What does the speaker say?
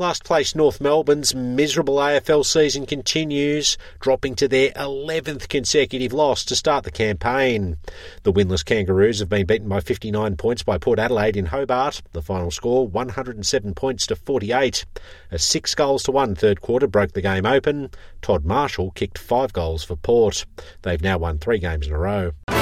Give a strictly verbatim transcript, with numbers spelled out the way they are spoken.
last place North Melbourne's miserable A F L season continues, dropping to their eleventh consecutive loss to start the campaign. The winless Kangaroos have been beaten by fifty-nine points by Port Adelaide in Hobart. The final score, one hundred seven points to forty-eight. A six goals to one third quarter broke the game open. Todd Marshall kicked five goals for Port. They've now won three games in a row.